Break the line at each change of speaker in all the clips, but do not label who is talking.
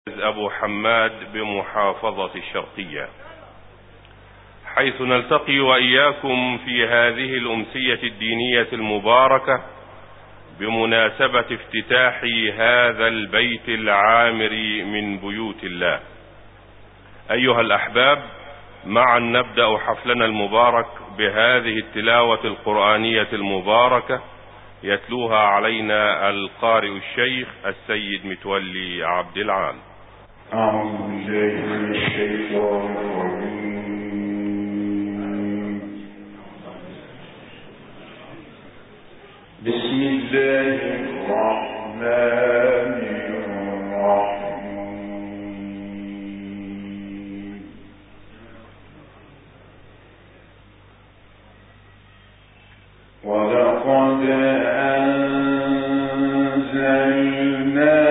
أبو حماد بمحافظة الشرقية، حيث نلتقي وإياكم في هذه الأمسية الدينية المباركة بمناسبة افتتاح هذا البيت العامر من بيوت الله. أيها الأحباب، معا نبدأ حفلنا المبارك بهذه التلاوة القرآنية المباركة يتلوها علينا القارئ الشيخ السيد متولي عبد العال.
أعوذ بالله من الشيطان الرجيم. بسم الله الرحمن الرحيم. ولقد أنزلنا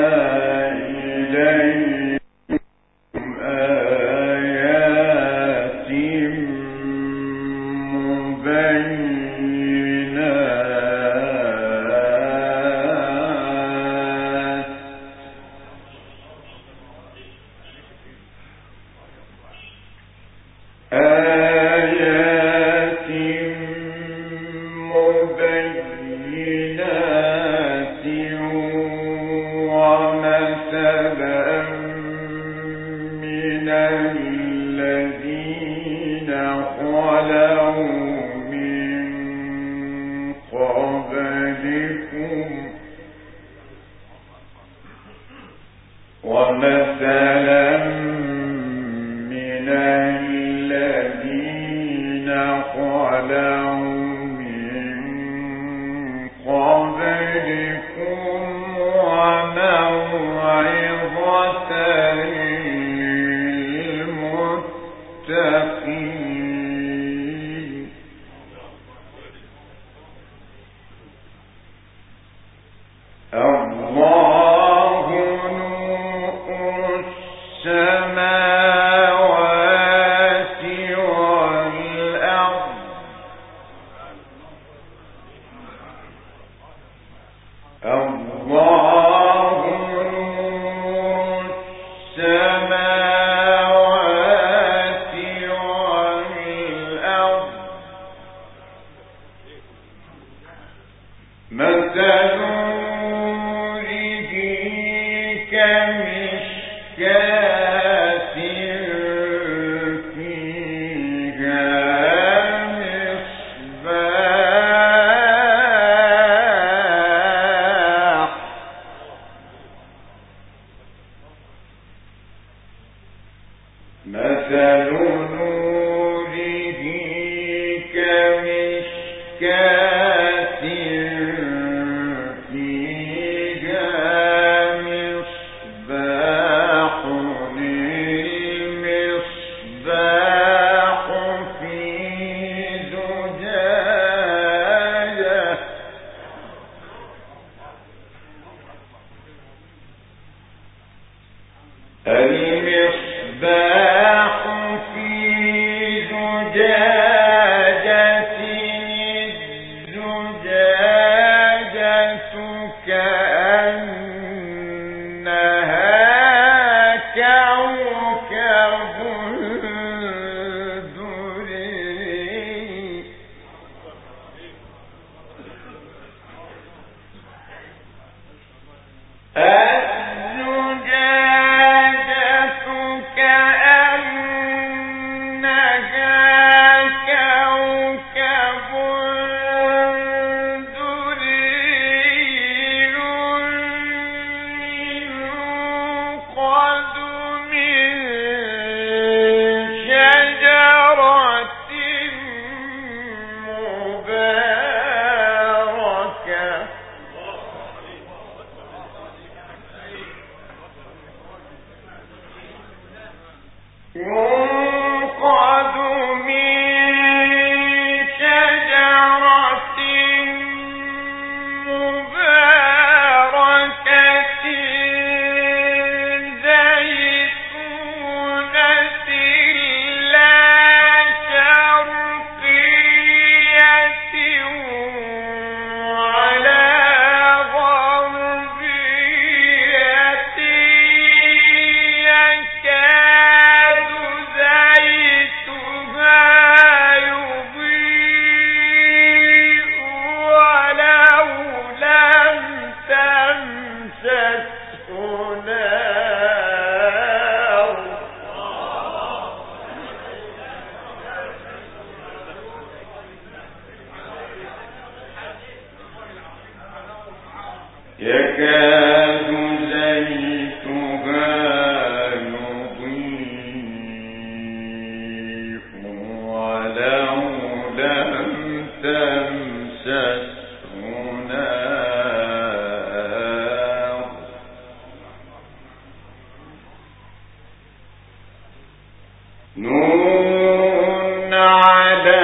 نور على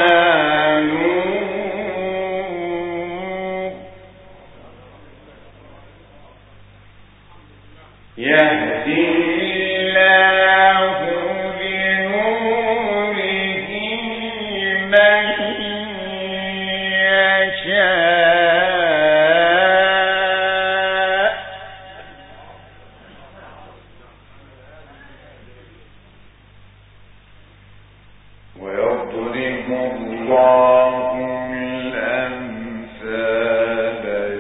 نور يهدي الله لنوره من يشاء ويضرب الله الأمثال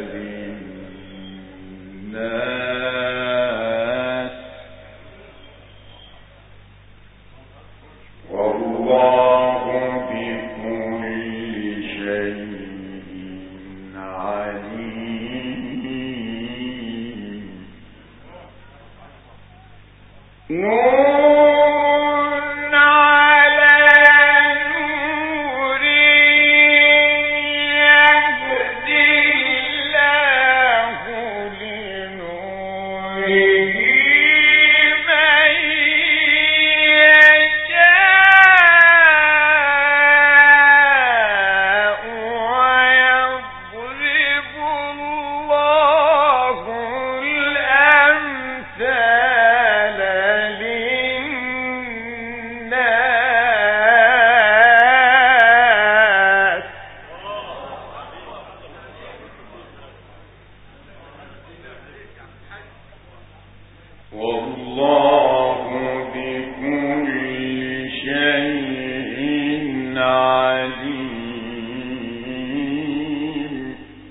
للناس والله بكل شيء عليم. نور على نور يهدي الله لنوره من يشاء ويضرب الله الأمثال للناس والله بكل شيء عليم.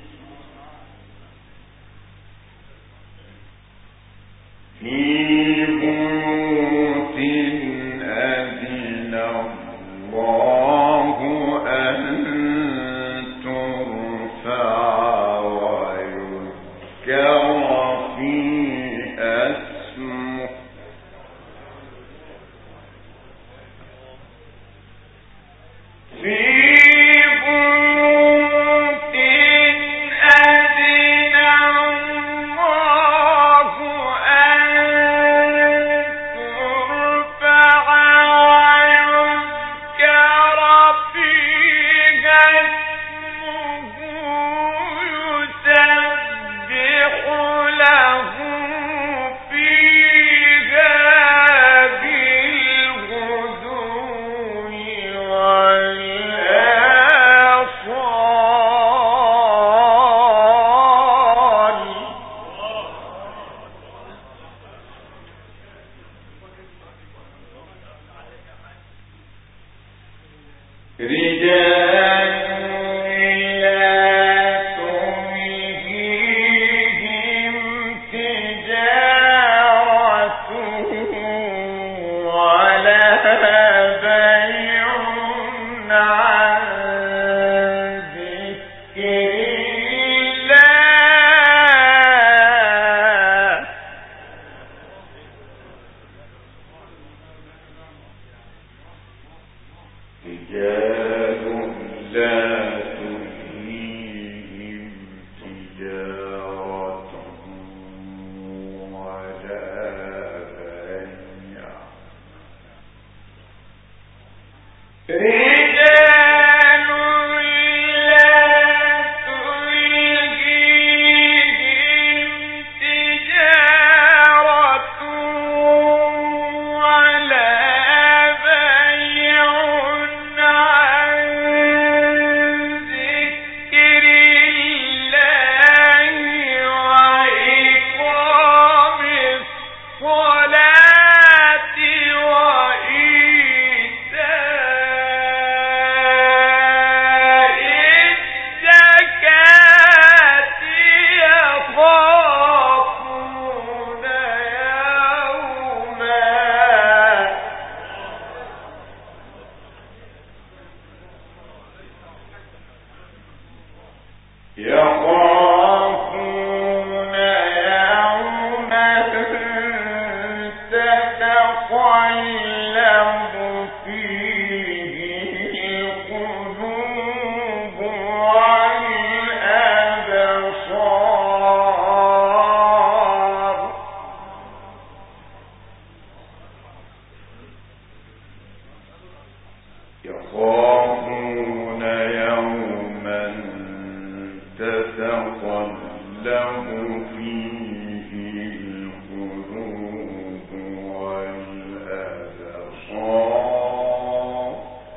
في بيوت أذن الله أن ترفع ويذكر فيها اسمه في بيوت أذن الله أن ترفع ويذكر فيها اسمه يسبح له فيها بالغدو والآصال. رجال لا تلهيهم تجارة ولا بيع عن ذكر الله. رجال لا تلهيهم تجارة ولا بيع. رجال لا تلهيهم تجارة ولا بيع عن ذكر الله وإقام الصلاة وإيتاء الزكاة يخافون يوما تتقلب فيه القلوب والأبصار. يخافون يوما تتقلب فيه القلوب والأبصار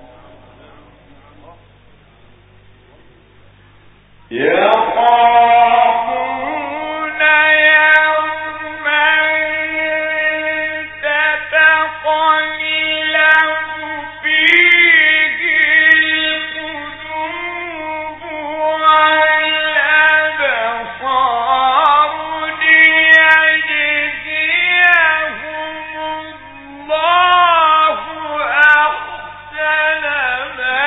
يخافون يوما تتقلب فيه القلوب والأبصار ليجزيهم الله أحسن ما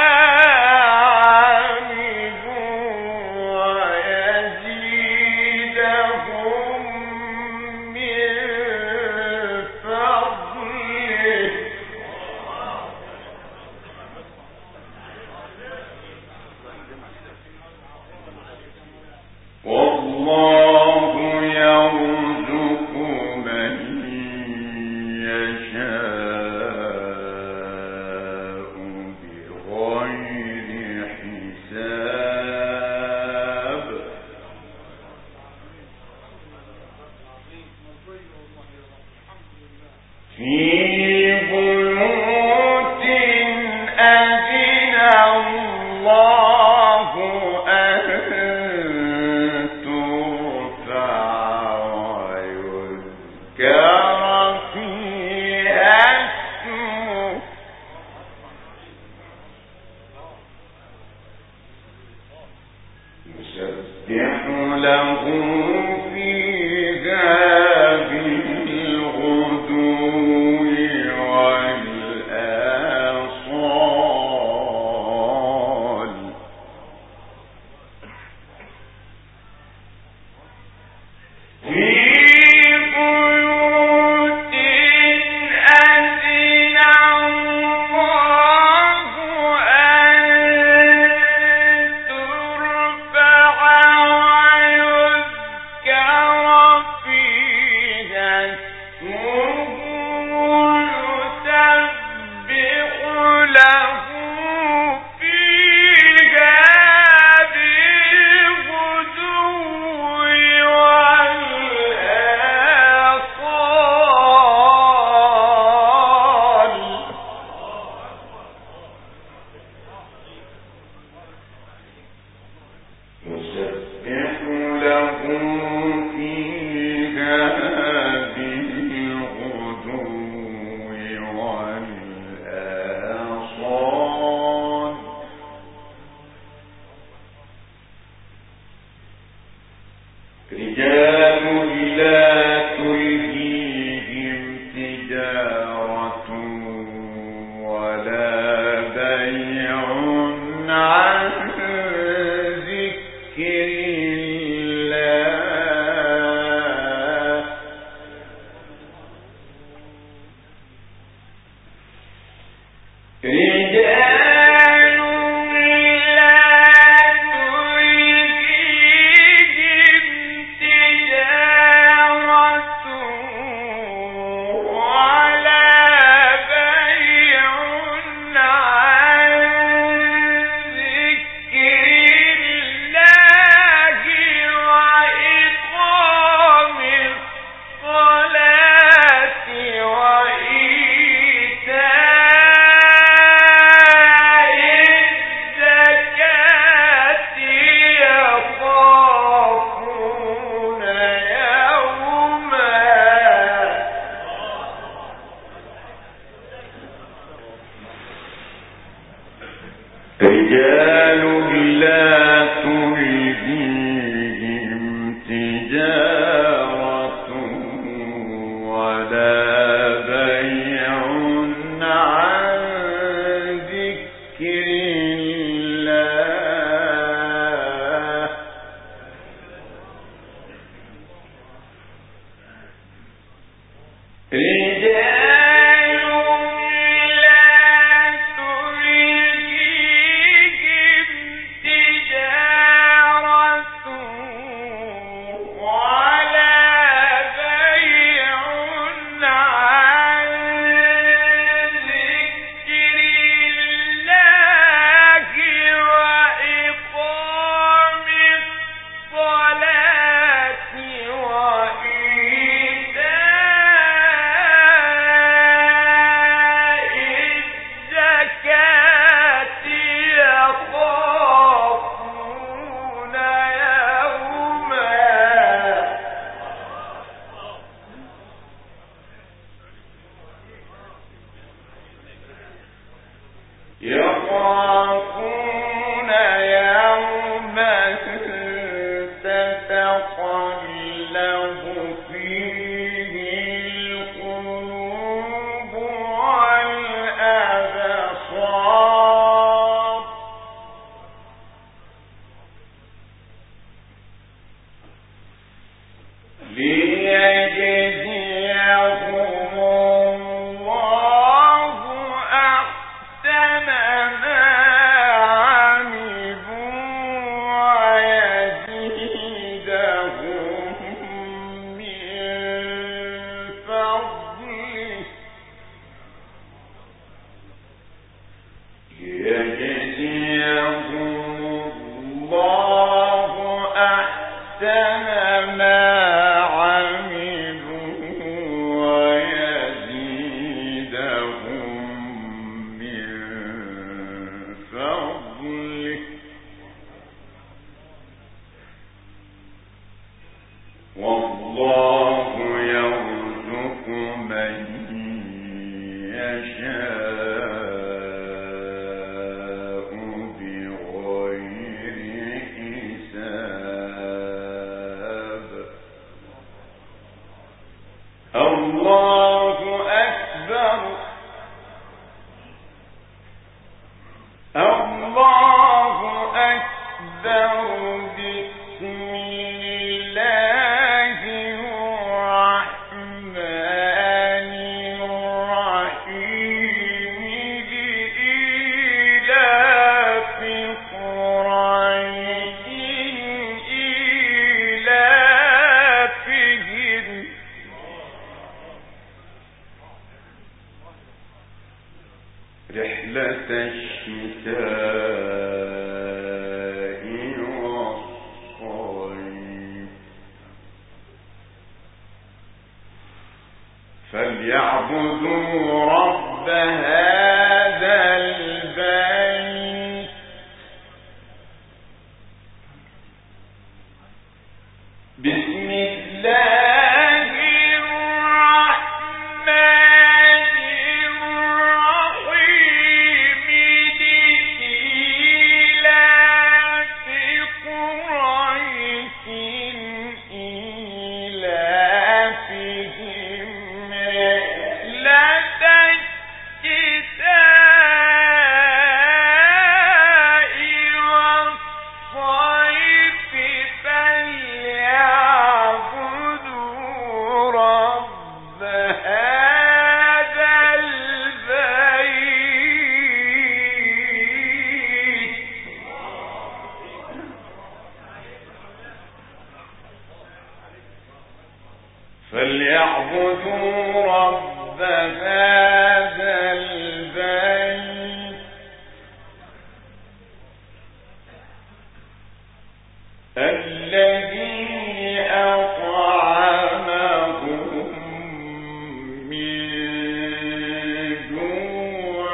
فليعبدوا رب هذا البيت بسم الله الرحمن الرحيم لإيلاف قريش إيلافهم رحلة الشتاء والصيف فليعبدوا رب هذا البيت فليعبدوا رب هذا البيت الذي أطعمهم من جوع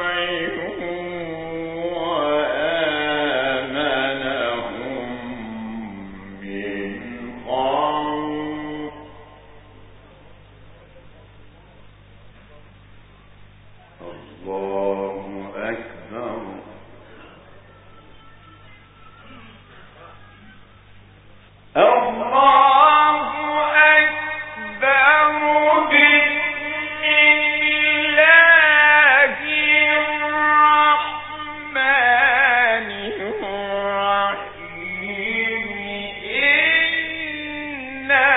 وآمنهم من خوف الله أكبر الله أكبر بسم الله الرحمن الرحيم إنا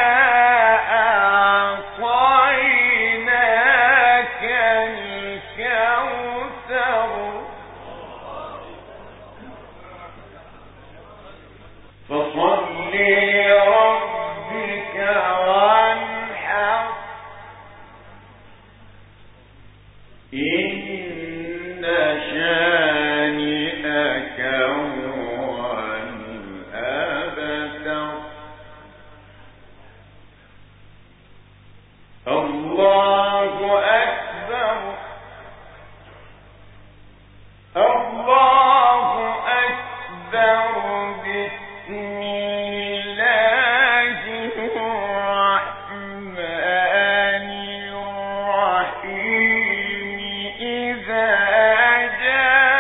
أعطيناك الكوثر فصل لربك وانحر إن شانئك هو الأبتر الله أكبر الله أكبر بسم الله الرحمن الرحيم إذا جاء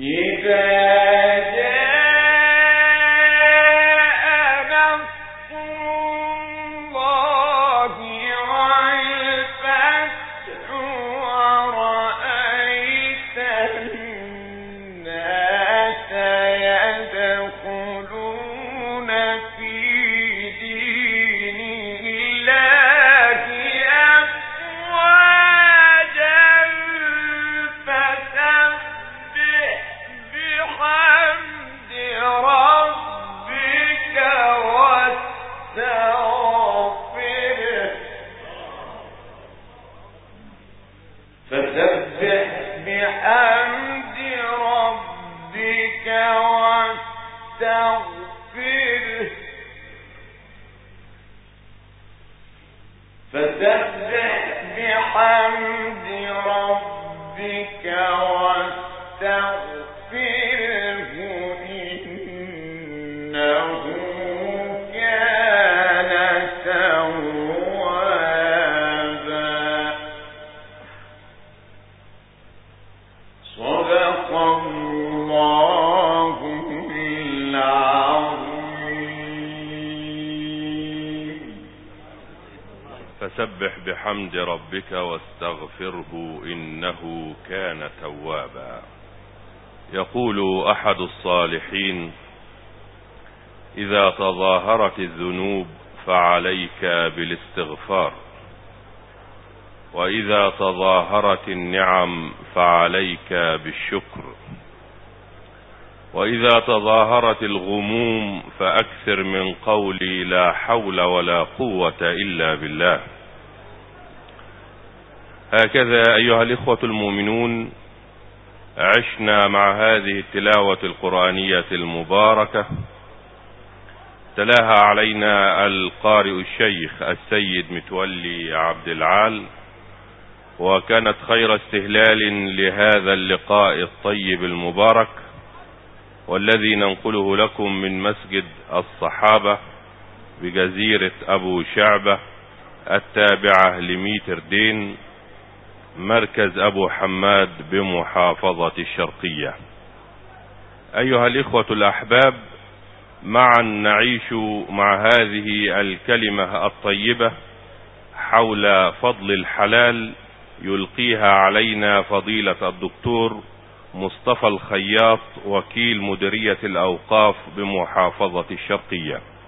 فسبح بحمد ربك واستغفره إنه كان توابا. يقول أحد الصالحين: إذا تظاهرت الذنوب فعليك بالاستغفار، وإذا تظاهرت النعم فعليك بالشكر، وإذا تظاهرت الغموم فأكثر من قولي لا حول ولا قوة إلا بالله. هكذا أيها الإخوة المؤمنون عشنا مع هذه التلاوة القرآنية المباركة، تلاها علينا القارئ الشيخ السيد متولي عبد العال، وكانت خير استهلال لهذا اللقاء الطيب المبارك، والذي ننقله لكم من مسجد الصحابة بجزيرة أبو شعبة التابعة لميتر دين، مركز أبو حماد بمحافظة الشرقية. أيها الإخوة الأحباب، معا نعيش مع هذه الكلمة الطيبة حول فضل الحلال يلقيها علينا فضيلة الدكتور مصطفى الخياط، وكيل مديرية الأوقاف بمحافظة الشرقية.